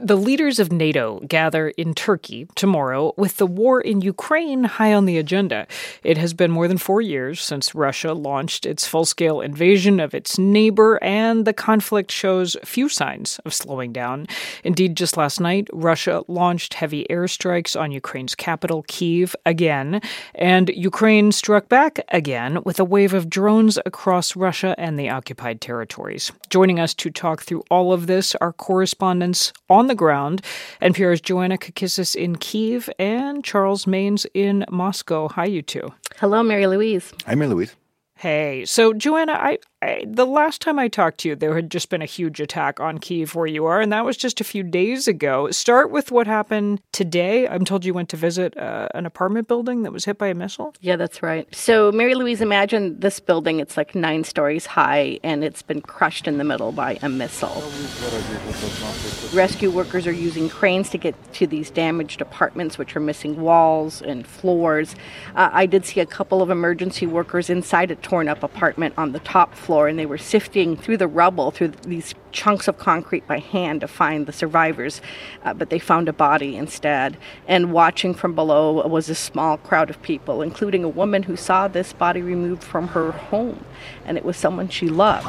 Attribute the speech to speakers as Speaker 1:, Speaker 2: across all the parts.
Speaker 1: The leaders of NATO gather in Turkey tomorrow with the war in Ukraine high on the agenda. It has been more than 4 years since Russia launched its full-scale invasion of its neighbor, and the conflict shows few signs of slowing down. Indeed, just last night, Russia launched heavy airstrikes on Ukraine's capital, Kyiv, again, and Ukraine struck back again with a wave of drones across Russia and the occupied territories. Joining us to talk through all of this are correspondents on the ground, NPR's Joanna Kakissis in Kyiv and Charles Maynes in Moscow. Hi, you two.
Speaker 2: Hello, Mary Louise.
Speaker 3: Hi, Mary Louise.
Speaker 1: Hey, so Joanna, the last time I talked to you, there had just been a huge attack on Kyiv where you are, and that was just a few days ago. Start with what happened today. I'm told you went to visit an apartment building that was hit by a missile.
Speaker 2: Yeah, that's right. So, Mary Louise, imagine this building. It's like 9 stories high, and it's been crushed in the middle by a missile. Rescue workers are using cranes to get to these damaged apartments, which are missing walls and floors. I did see a couple of emergency workers inside a torn-up apartment on the top floor, and they were sifting through the rubble, through these chunks of concrete by hand to find the survivors, but they found a body instead. And watching from below was a small crowd of people, including a woman who saw this body removed from her home, and it was someone she loved.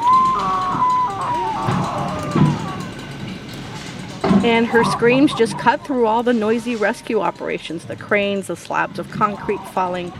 Speaker 2: And her screams just cut through all the noisy rescue operations, the cranes, the slabs of concrete falling.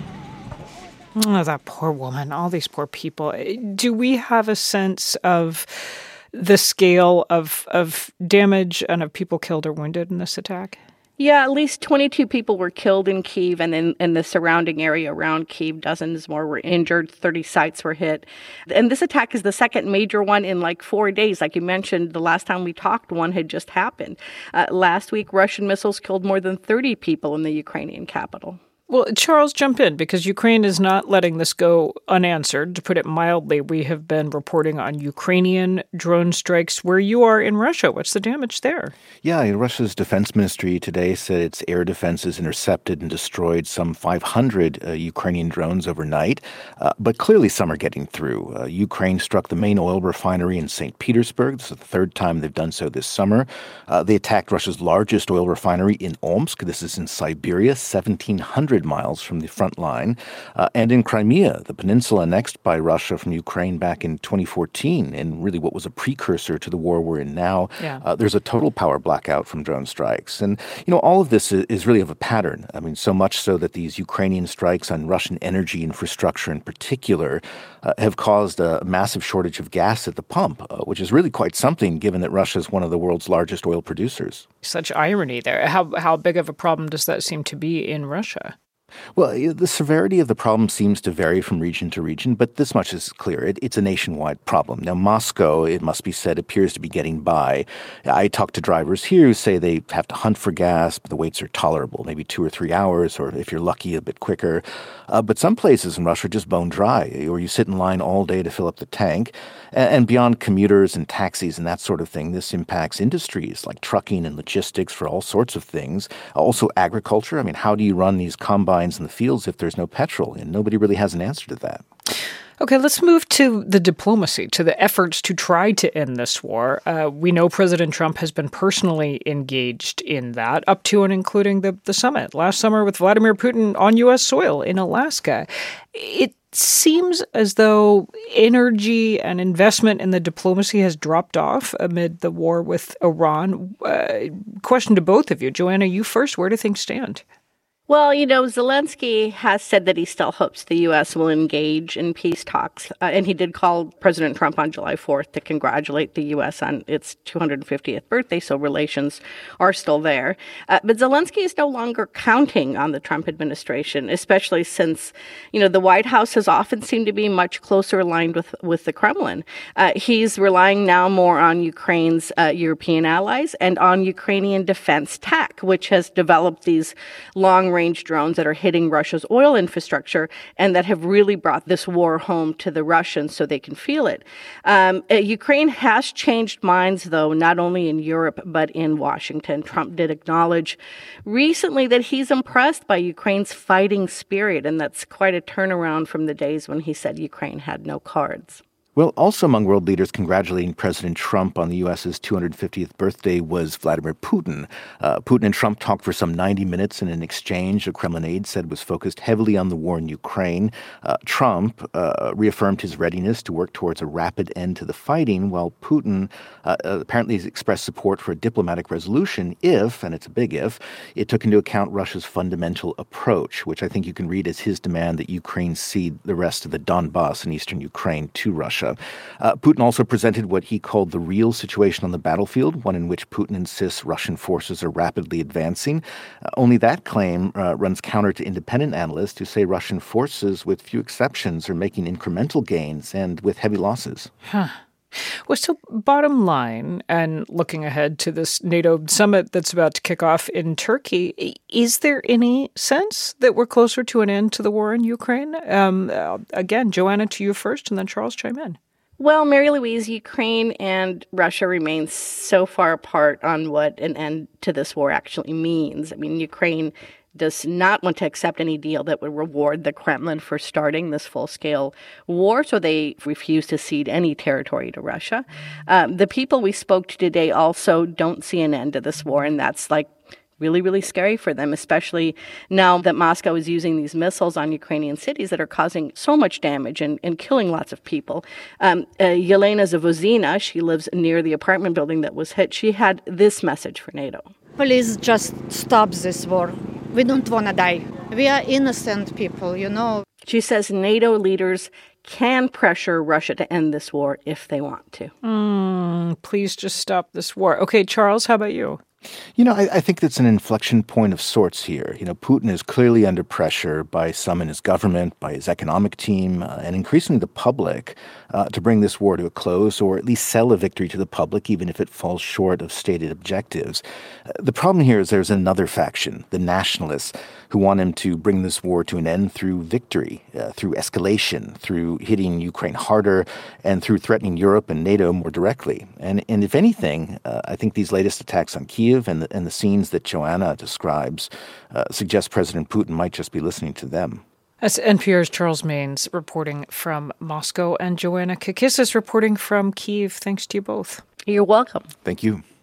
Speaker 1: Oh, that poor woman, all these poor people. Do we have a sense of the scale of damage and of people killed or wounded in this attack?
Speaker 2: Yeah, at least 22 people were killed in Kyiv, and in the surrounding area around Kyiv, dozens more were injured, 30 sites were hit. And this attack is the second major one in like 4 days. Like you mentioned, the last time we talked, one had just happened. Last week, Russian missiles killed more than 30 people in the Ukrainian capital.
Speaker 1: Well, Charles, jump in, because Ukraine is not letting this go unanswered. To put it mildly, we have been reporting on Ukrainian drone strikes where you are in Russia. What's the damage there?
Speaker 3: Yeah, Russia's defense ministry today said its air defenses intercepted and destroyed some 500 Ukrainian drones overnight. But clearly some are getting through. Ukraine struck the main oil refinery in St. Petersburg. This is the third time they've done so this summer. They attacked Russia's largest oil refinery in Omsk. This is in Siberia, 1,700 miles from the front line, and in Crimea, the peninsula annexed by Russia from Ukraine back in 2014, and really what was a precursor to the war we're in now. Yeah. There's a total power blackout from drone strikes. And, all of this is really of a pattern. I mean, so much so that these Ukrainian strikes on Russian energy infrastructure in particular have caused a massive shortage of gas at the pump, which is really quite something given that Russia is one of the world's largest oil producers.
Speaker 1: Such irony there. How big of a problem does that seem to be in Russia?
Speaker 3: Well, the severity of the problem seems to vary from region to region, but this much is clear. It's a nationwide problem. Now, Moscow, it must be said, appears to be getting by. I talk to drivers here who say they have to hunt for gas, but the waits are tolerable, maybe 2 or 3 hours, or if you're lucky, a bit quicker. But some places in Russia are just bone dry, or you sit in line all day to fill up the tank. And beyond commuters and taxis and that sort of thing, this impacts industries like trucking and logistics for all sorts of things. Also agriculture. I mean, how do you run these combines in the fields if there's no petrol? And nobody really has an answer to that.
Speaker 1: Okay, let's move to the diplomacy, to the efforts to try to end this war. We know President Trump has been personally engaged in that, up to and including the summit last summer with Vladimir Putin on U.S. soil in Alaska. It seems as though energy and investment in the diplomacy has dropped off amid the war with Iran. Question to both of you. Joanna, you first. Where do things stand?
Speaker 2: Well, Zelensky has said that he still hopes the U.S. will engage in peace talks. And he did call President Trump on July 4th to congratulate the U.S. on its 250th birthday, so relations are still there. But Zelensky is no longer counting on the Trump administration, especially since, the White House has often seemed to be much closer aligned with the Kremlin. He's relying now more on Ukraine's European allies and on Ukrainian defense tech, which has developed these long-range drones that are hitting Russia's oil infrastructure and that have really brought this war home to the Russians so they can feel it. Ukraine has changed minds, though, not only in Europe but in Washington. Trump did acknowledge recently that he's impressed by Ukraine's fighting spirit, and that's quite a turnaround from the days when he said Ukraine had no cards.
Speaker 3: Well, also among world leaders congratulating President Trump on the U.S.'s 250th birthday was Vladimir Putin. Putin and Trump talked for some 90 minutes in an exchange the Kremlin aide said was focused heavily on the war in Ukraine. Trump reaffirmed his readiness to work towards a rapid end to the fighting, while Putin apparently has expressed support for a diplomatic resolution if, and it's a big if, it took into account Russia's fundamental approach, which I think you can read as his demand that Ukraine cede the rest of the Donbas in eastern Ukraine to Russia. Putin also presented what he called the real situation on the battlefield, one in which Putin insists Russian forces are rapidly advancing. Only that claim runs counter to independent analysts who say Russian forces, with few exceptions, are making incremental gains and with heavy losses.
Speaker 1: Well, so bottom line, and looking ahead to this NATO summit that's about to kick off in Turkey, is there any sense that we're closer to an end to the war in Ukraine? Again, Joanna, to you first, and then Charles, chime in.
Speaker 2: Well, Mary Louise, Ukraine and Russia remain so far apart on what an end to this war actually means. I mean, Ukraine does not want to accept any deal that would reward the Kremlin for starting this full-scale war, so they refuse to cede any territory to Russia. The people we spoke to today also don't see an end to this war, and that's really, really scary for them, especially now that Moscow is using these missiles on Ukrainian cities that are causing so much damage and killing lots of people. Yelena Zavozina, she lives near the apartment building that was hit. She had this message for NATO.
Speaker 4: Please just stop this war. We don't want to die. We are innocent people,
Speaker 2: She says NATO leaders can pressure Russia to end this war if they want to.
Speaker 1: Please just stop this war. Okay, Charles, how about you?
Speaker 3: I think that's an inflection point of sorts here. Putin is clearly under pressure by some in his government, by his economic team, and increasingly the public to bring this war to a close or at least sell a victory to the public, even if it falls short of stated objectives. The problem here is there's another faction, the nationalists, who want him to bring this war to an end through victory, through escalation, through hitting Ukraine harder, and through threatening Europe and NATO more directly. And if anything, I think these latest attacks on Kyiv and the scenes that Joanna describes suggest President Putin might just be listening to them.
Speaker 1: That's NPR's Charles Maynes reporting from Moscow and Joanna Kakissis reporting from Kyiv. Thanks to you both.
Speaker 2: You're welcome.
Speaker 3: Thank you.